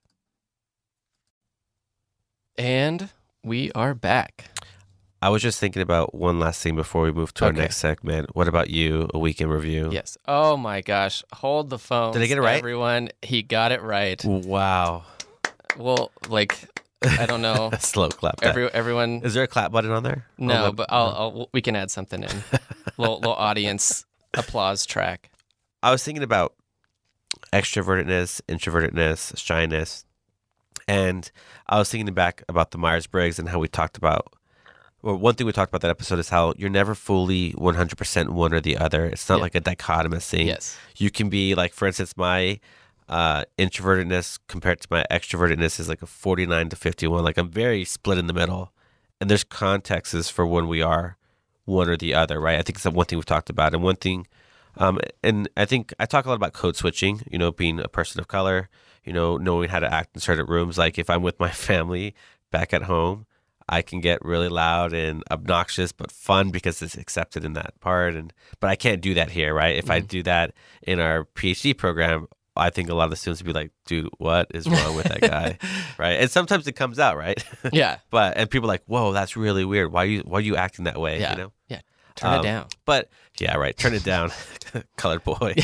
And we are back. I was just thinking about one last thing before we move to our Okay. next segment. What about you? A week in review. Yes. Oh my gosh. Hold the phone. Did I get it right? Everyone, he got it right. Wow. Well, like, I don't know. Slow clap. That. Everyone. Is there a clap button on there? No, but we can add something in. little audience applause track. I was thinking about extrovertedness, introvertedness, shyness, and I was thinking back about the Myers-Briggs and how we talked about. Well, one thing we talked about that episode is how you're never fully 100% one or the other. It's not like a dichotomous thing. Yes. You can be like, for instance, my introvertedness compared to my extrovertedness is like a 49 to 51. Like I'm very split in the middle. And there's contexts for when we are one or the other, right? I think it's one thing we've talked about. And one thing, and I think I talk a lot about code switching, being a person of color, knowing how to act in certain rooms. Like if I'm with my family back at home, I can get really loud and obnoxious, but fun because it's accepted in that part. But I can't do that here, right? If I do that in our PhD program, I think a lot of the students would be like, "Dude, what is wrong with that guy?" Right? And sometimes it comes out, right? Yeah. And people are like, "Whoa, that's really weird. Why are you acting that way?" Yeah. Yeah. Turn it down. But yeah, right. Turn it down, colored boy.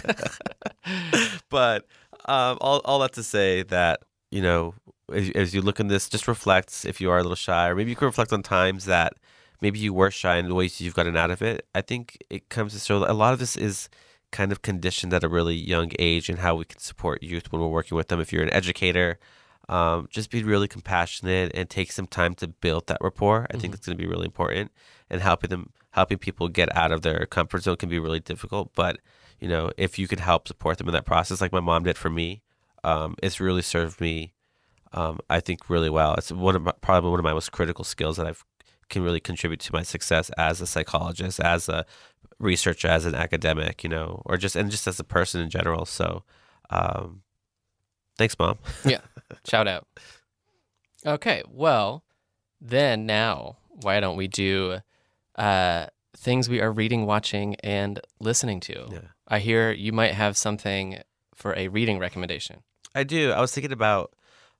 But all that to say that as you look in this, just reflect if you are a little shy, or maybe you can reflect on times that maybe you were shy and the ways you've gotten out of it. I think it comes to show that a lot of this is kind of conditioned at a really young age and how we can support youth when we're working with them. If you're an educator, just be really compassionate and take some time to build that rapport. I think it's going to be really important, and helping people get out of their comfort zone can be really difficult. But if you could help support them in that process, like my mom did for me, it's really served me. I think really well. It's probably one of my most critical skills that can really contribute to my success as a psychologist, as a researcher, as an academic, or just as a person in general. So, thanks, Mom. Yeah. Shout out. Okay. Well, then now, why don't we do things we are reading, watching, and listening to? Yeah. I hear you might have something for a reading recommendation. I do. I was thinking about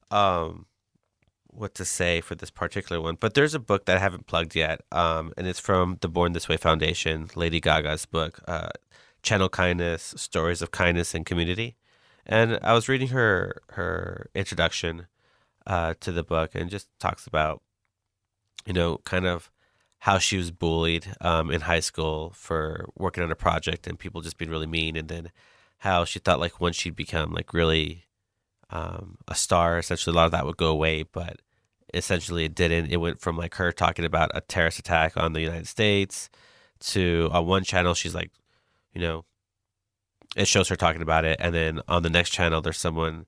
what to say for this particular one, but there's a book that I haven't plugged yet, and it's from the Born This Way Foundation, Lady Gaga's book, Channel Kindness, Stories of Kindness and Community. And I was reading her introduction to the book, and just talks about, kind of how she was bullied in high school for working on a project and people just being really mean, and then how she thought like once she'd become like really a star, essentially a lot of that would go away, but essentially it didn't. It went from like her talking about a terrorist attack on the United States to on one channel she's like, you know, it shows her talking about it, and then on the next channel there's someone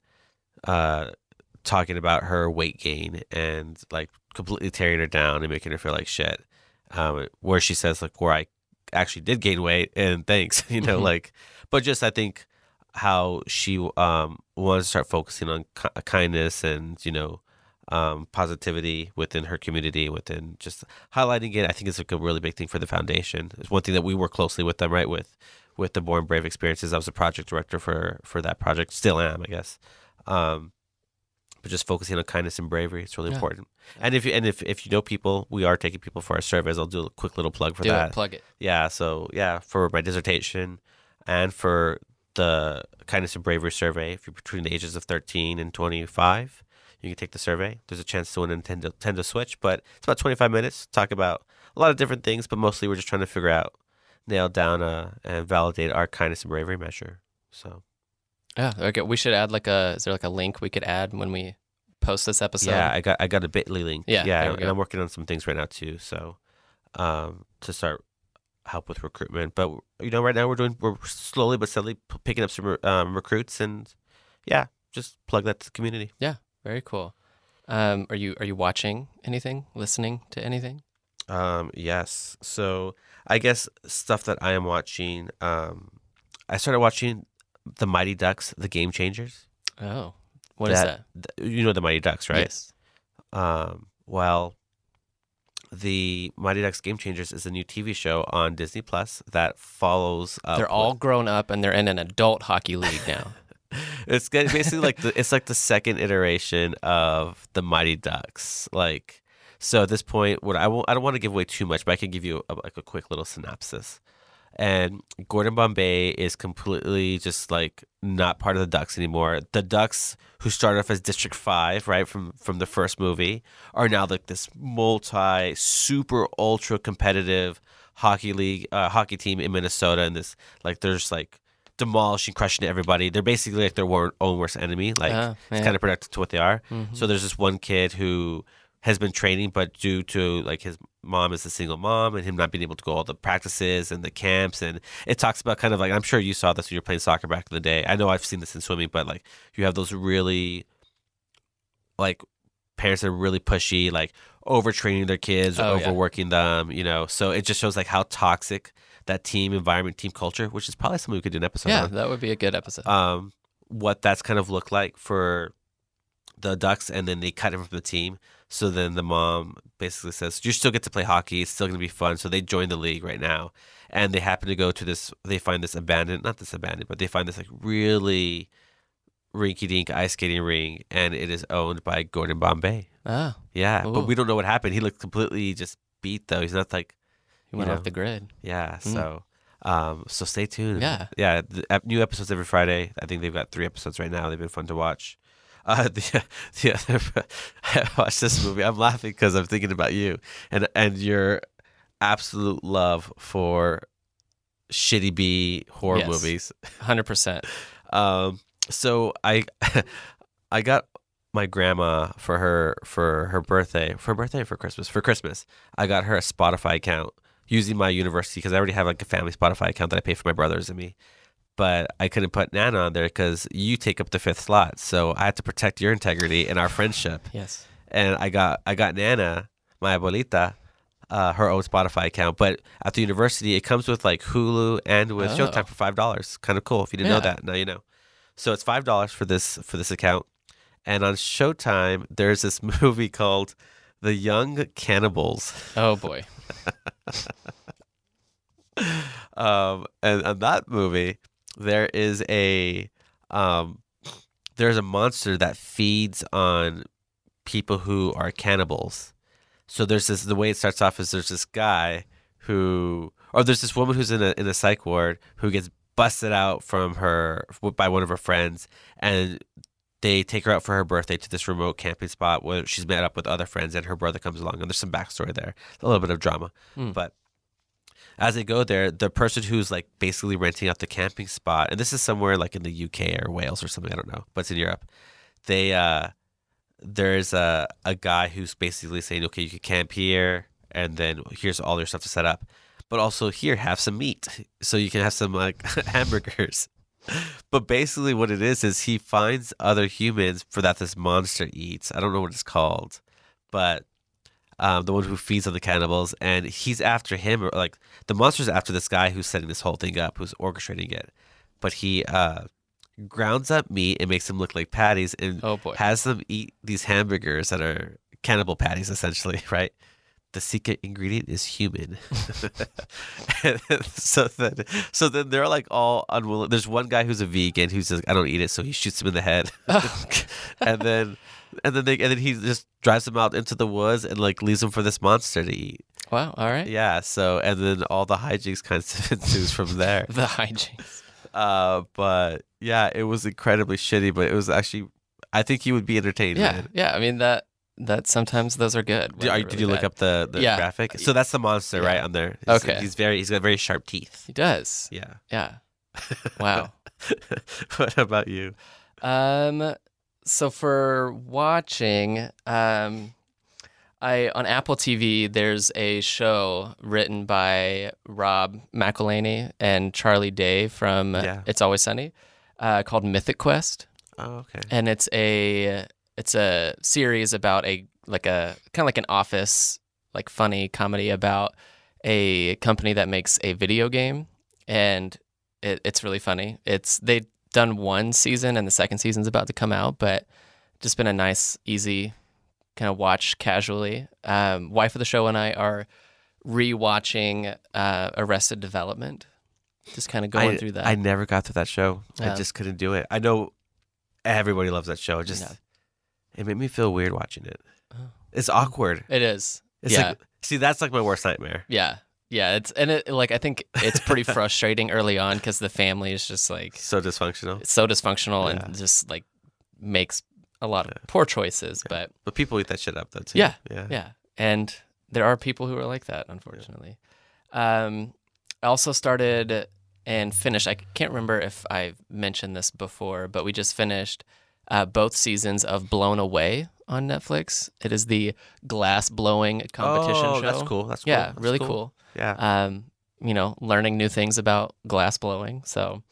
talking about her weight gain and like completely tearing her down and making her feel like shit. Where she says like, where I actually did gain weight and thanks, you know, like, but just I think how she wanted to start focusing on kindness and, you know, positivity within her community, within just highlighting it. I think it's like a really big thing for the foundation. It's one thing that we work closely with them, right? With the Born Brave experiences. I was a project director for that project, still am, I guess. But just focusing on kindness and bravery, it's really important. And if you know people, we are taking people for our surveys. I'll do a quick little plug for that. Plug it. Yeah. So yeah, for my dissertation and for the kindness and bravery survey, if you're between the ages of 13 and 25, you can take the survey. There's a chance to win a Nintendo Switch, but it's about 25 minutes. Talk about a lot of different things, but mostly we're just trying to figure out, nail down, and validate our kindness and bravery measure. So. Yeah, okay. We should add is there like a link we could add when we post this episode? Yeah, I got a Bitly link. Yeah, and I'm working on some things right now too. So, to start help with recruitment, but you know, right now we're slowly but steadily picking up some recruits, and yeah, just plug that to the community. Yeah, very cool. Are you watching anything? Listening to anything? Yes. So I guess stuff that I am watching. I started watching The Mighty Ducks, The Game Changers. Oh, what is that? You know The Mighty Ducks, right? Yes. Well, The Mighty Ducks Game Changers is a new TV show on Disney Plus that follows up. They're all grown up and they're in an adult hockey league now. It's basically like it's like the second iteration of The Mighty Ducks. Like, so at this point, I don't want to give away too much, but I can give you a quick little synopsis. And Gordon Bombay is completely just like not part of the Ducks anymore. The Ducks, who started off as District 5, right, from the first movie, are now like this super ultra competitive hockey team in Minnesota, and this like there's like demolishing, crushing everybody. They're basically like their own worst enemy. Like it's kind of productive to what they are. Mm-hmm. So there's this one kid who has been training, but due to like his mom is a single mom and him not being able to go all the practices and the camps, and it talks about kind of like, I'm sure you saw this when you were playing soccer back in the day. I know I've seen this in swimming, but like you have those really like parents that are really pushy, like overtraining their kids, overworking them, you know. So it just shows like how toxic that team environment, team culture, which is probably something we could do an episode on. Yeah, that would be a good episode. What that's kind of looked like for the Ducks, and then they cut him from the team. So then the mom basically says, you still get to play hockey. It's still going to be fun. So they join the league right now. And they happen to go to they find this not this abandoned, but they find this like really rinky-dink ice skating ring. And it is owned by Gordon Bombay. Oh. Yeah. Ooh. But we don't know what happened. He looked completely just beat though. He's not like. He went off the grid. Yeah. So stay tuned. Yeah. Yeah. New episodes every Friday. I think they've got 3 episodes right now. They've been fun to watch. I watched this movie. I'm laughing because I'm thinking about you and your absolute love for shitty B horror movies. 100%. So I got my grandma for her birthday, for Christmas. I got her a Spotify account using my university, because I already have like a family Spotify account that I pay for my brothers and me. But I couldn't put Nana on there because you take up the 5th slot. So I had to protect your integrity and our friendship. Yes. And I got Nana, my abuelita, her own Spotify account. But at the university, it comes with like Hulu and with Showtime for $5. Kind of cool. If you didn't know that, now you know. So it's $5 for this account. And on Showtime, there's this movie called The Young Cannibals. Oh boy. And on that movie, there's a monster that feeds on people who are cannibals. So the way it starts off is there's this guy there's this woman who's in a psych ward who gets busted out by one of her friends, and they take her out for her birthday to this remote camping spot where she's met up with other friends, and her brother comes along, and there's some backstory there, a little bit of drama. Hmm. But as they go there, the person who's like basically renting out the camping spot, and this is somewhere like in the UK or Wales or something, I don't know, but it's in Europe. They there's a guy who's basically saying, okay, you can camp here, and then here's all your stuff to set up, but also here, have some meat, so you can have some like hamburgers. But basically, what it is he finds other humans for that this monster eats. I don't know what it's called, but the one who feeds on the cannibals, and he's after him, or like the monster's after this guy who's setting this whole thing up, who's orchestrating it. But he grounds up meat and makes them look like patties, and Oh boy. has them eat these hamburgers that are cannibal patties, essentially, right? The secret ingredient is human. And so then they're like all unwilling. There's one guy who's a vegan who's like, I don't eat it, so he shoots him in the head. and then he just drives him out into the woods and like leaves him for this monster to eat. Wow. All right. Yeah. So and then all the hijinks kind of ensues from there. The hijinks. But yeah, it was incredibly shitty, but it was actually, I think you would be entertained. Yeah. Man. Yeah. I mean that sometimes those are good. Did you look up the Yeah. graphic? So that's the monster, Yeah. right on there. Okay. He's got very sharp teeth. He does. Yeah. Yeah. Wow. What about you? So for watching, on Apple TV, there's a show written by Rob McElhenney and Charlie Day from Yeah. It's Always Sunny, called Mythic Quest, Oh, okay. and it's a series about a kind of like an office, like funny comedy about a company that makes a video game, and it's really funny. They've done one season and the second season's about to come out, but just been a nice, easy kind of watch casually. Wife of the show and I are rewatching Arrested Development, just kind of going through that. I never got to that show. Yeah. I just couldn't do it. I know everybody loves that show. It made me feel weird watching it. Oh. It's awkward. It is. It's Yeah. like, see, that's like my worst nightmare. Yeah. I think it's pretty frustrating early on because the family is just like So dysfunctional. so dysfunctional Yeah. and just like makes a lot of poor choices. But But people eat that shit up though too. Yeah. Yeah. yeah, and there are people who are like that, unfortunately. I also started and finished. I can't remember if I mentioned this before, but we just finished both seasons of Blown Away on Netflix. It is the glass blowing competition show. That's cool. That's cool. Yeah, That's really cool. cool. Yeah. Learning new things about glass blowing. So,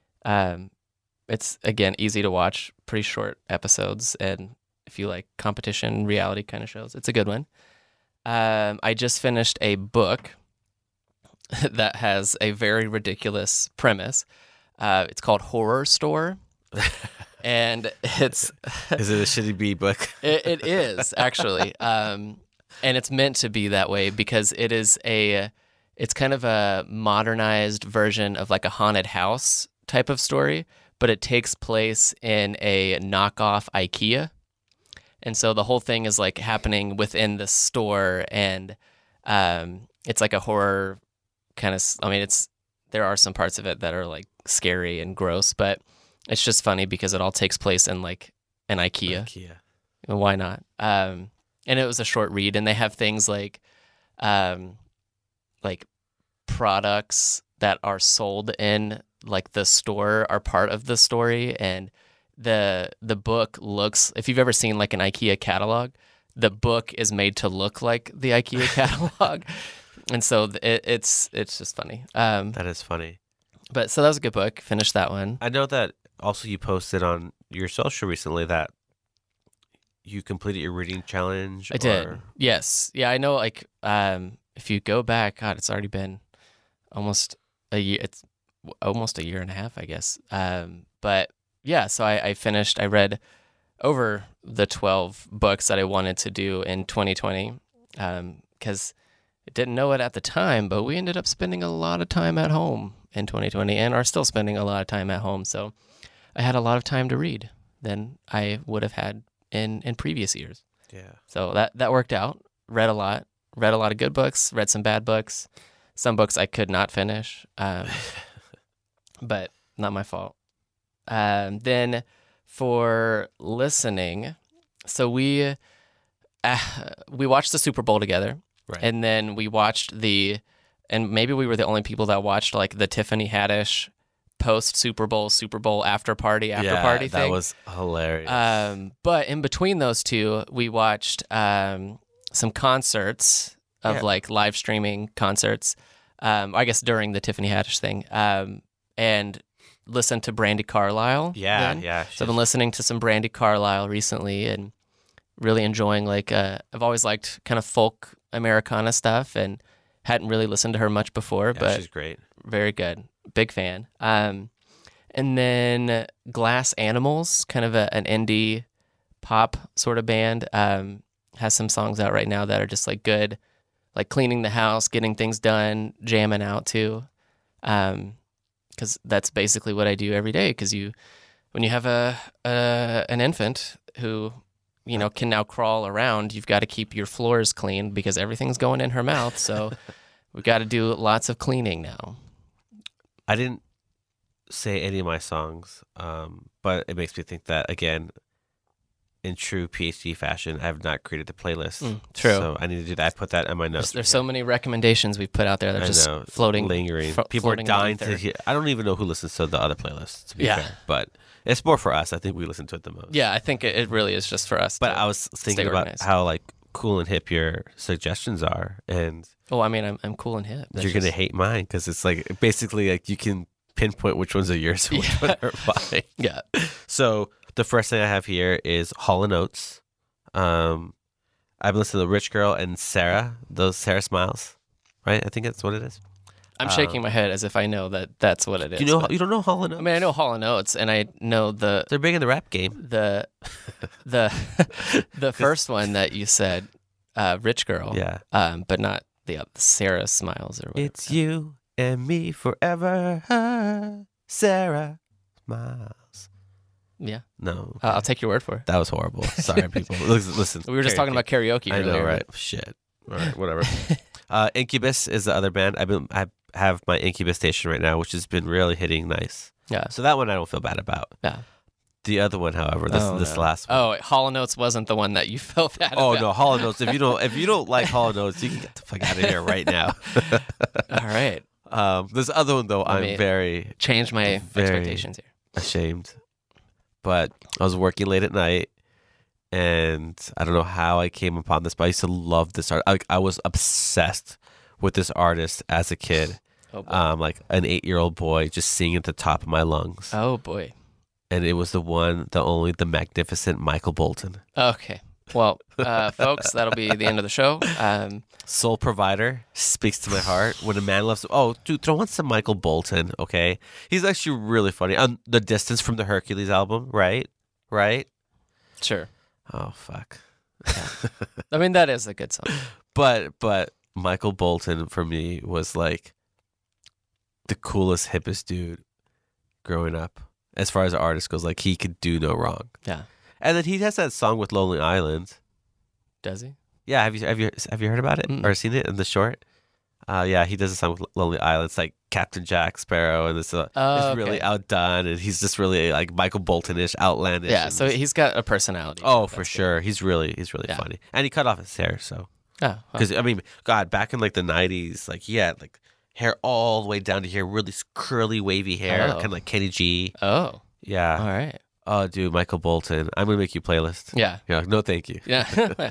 it's again easy to watch, pretty short episodes, and if you like competition reality kind of shows, it's a good one. I just finished a book that has a very ridiculous premise. It's called Horror Store, and it's Is it a shitty bee book? it is actually, and it's meant to be that way because it's kind of a modernized version of like a haunted house type of story, but it takes place in a knockoff IKEA, and so the whole thing is like happening within the store, and it's like a horror kind of. I mean, there are some parts of it that are like scary and gross, but it's just funny because it all takes place in like an IKEA. Why not? And it was a short read, and they have things like products that are sold in like the store are part of the story, and the book looks. If you've ever seen like an IKEA catalog, the book is made to look like the IKEA catalog, and so it's just funny. That is funny. But so that was a good book. Finished that one. I know that also you posted on your social recently that you completed your reading challenge. I did. Yes. Yeah, I know, like, if you go back, God, it's already been almost a year. It's almost a year and a half, I guess. But yeah, so I finished, I read over the 12 books that I wanted to do in 2020, because I didn't know it at the time, but we ended up spending a lot of time at home in 2020 and are still spending a lot of time at home. So I had a lot of time to read than I would have had in previous years. Yeah. So that worked out. Read a lot of good books, read some bad books. Some books I could not finish, but not my fault. Then for listening, so we watched the Super Bowl together, Right. and then we watched and maybe we were the only people that watched like the Tiffany Haddish post Super Bowl after party thing. That was hilarious. But in between those two, we watched some concerts of like live streaming concerts. I guess during the Tiffany Haddish thing, and listened to Brandi Carlile. Yeah. So I've been listening to some Brandi Carlile recently and really enjoying like I've always liked kind of folk Americana stuff and hadn't really listened to her much before, but she's great. Very good. Big fan. And then Glass Animals, kind of an indie pop sort of band, has some songs out right now that are just like good, like cleaning the house, getting things done, jamming out too. Because that's basically what I do every day. Because when you have an infant who can now crawl around, you've got to keep your floors clean because everything's going in her mouth. So we've got to do lots of cleaning now. I didn't say any of my songs, but it makes me think that, again, in true PhD fashion, I have not created the playlist. True. So I need to do that. I put that on my notes. There's so many recommendations we've put out there that are just floating. Lingering. People are dying to hear. I don't even know who listens to the other playlists, to be fair. But it's more for us. I think we listen to it the most. Yeah, I think it really is just for us. But I was thinking about how like cool and hip your suggestions are. And well, I mean, I'm cool and hip. You're going to hate mine because it's like basically like you can pinpoint which ones are yours and which ones are mine. Yeah. So the first thing I have here is Hall & Oates. I've been listening to Rich Girl and Sarah, those Sarah Smiles, right? I think that's what it is. I'm shaking my head as if I know that's what it is. You don't know Hall & Oates? I mean, I know Hall & Oates, and I know they're big in the rap game. The first one that you said, Rich Girl. Yeah. But not the Sarah Smiles or whatever. It's you and me forever, Sarah Smiles. Yeah. No. I'll take your word for it. That was horrible. Sorry, people. Listen. We were just talking about karaoke earlier. I know, right? Shit. All right, whatever. Incubus is the other band. I have my Incubus station right now, which has been really hitting nice. Yeah. So that one I don't feel bad about. Yeah. The other one, however, this last one. Oh, Hall & Oates wasn't the one that you felt bad about. Oh no, Hall & Oates. If you don't like Hall & Oates, you can get the fuck out of here right now. All right. This other one though, I'm very change my expectations here. Ashamed. But I was working late at night, and I don't know how I came upon this, but I used to love this art. I was obsessed with this artist as a kid. Oh boy. Like an 8-year-old boy just singing at the top of my lungs. Oh boy. And it was the magnificent Michael Bolton. Okay. Well, folks, that'll be the end of the show. Soul Provider speaks to my heart. When a man loves... Oh, dude, throw on some Michael Bolton, okay? He's actually really funny. The Distance from the Hercules album, right? Right? Sure. Oh, fuck. Yeah. I mean, that is a good song. But Michael Bolton, for me, was like the coolest, hippest dude growing up. As far as an artist goes, like he could do no wrong. Yeah. And then he has that song with Lonely Island. Does he? Yeah. Have you heard about it or seen it in the short? Yeah, he does a song with Lonely Island. It's like Captain Jack Sparrow, and it's really outdone, and he's just really like Michael Bolton-ish, outlandish. Yeah. So he's got a personality. Oh, for sure. He's really funny, and he cut off his hair. So because I mean, God, back in like the '90s, like he had like hair all the way down to here, really curly, wavy hair, kind of like Kenny G. Oh. Yeah. All right. Oh, dude, Michael Bolton. I'm going to make you a playlist. Yeah. Yeah. No, thank you. Yeah.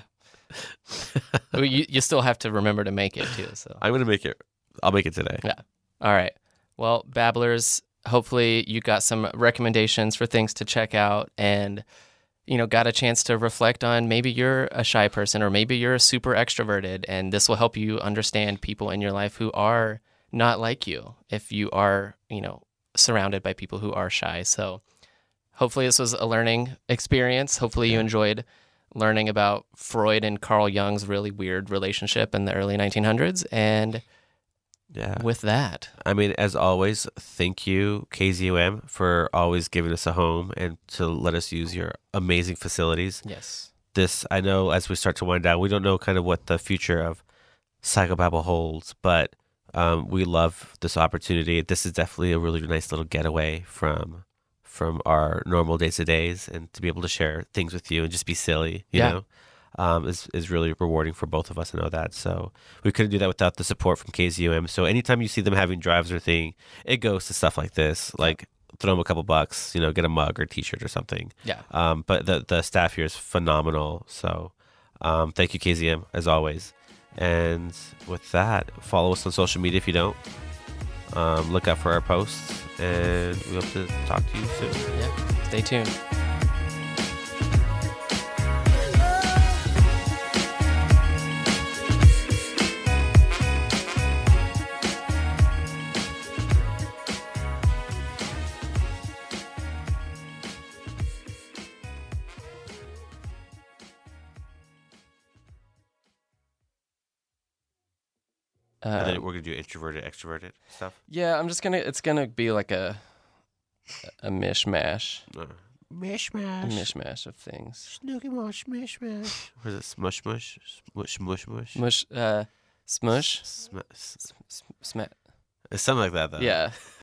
you still have to remember to make it too. So I'm going to make it. I'll make it today. Yeah. All right. Well, Babblers, hopefully you got some recommendations for things to check out and, got a chance to reflect on maybe you're a shy person or maybe you're super extroverted, and this will help you understand people in your life who are not like you if you are, surrounded by people who are shy. So hopefully this was a learning experience. Hopefully you enjoyed learning about Freud and Carl Jung's really weird relationship in the early 1900s. And with that, I mean, as always, thank you, KZUM, for always giving us a home and to let us use your amazing facilities. Yes. This, I know, as we start to wind down, we don't know kind of what the future of Psychobabble holds, but we love this opportunity. This is definitely a really nice little getaway from from our normal days to days, and to be able to share things with you and just be silly, you Yeah. know, is really rewarding for both of us. I know that. So we couldn't do that without the support from KZUM. So anytime you see them having drives or thing, it goes to stuff like this, like throw them a couple bucks, you know, get a mug or a T-shirt or something. Yeah. But the staff here is phenomenal. So thank you, KZM, as always. And with that, follow us on social media if you don't. Look out for our posts, and we hope to talk to you soon. Yeah. Stay tuned. And then we're gonna do introverted, extroverted stuff. Yeah, it's gonna be like a mishmash. Mishmash of things. Snooky mush, mish mash. What is it? Smush mush? Smush mush mush? Mush, smush, Sm- sma. It's something like that, though. Yeah.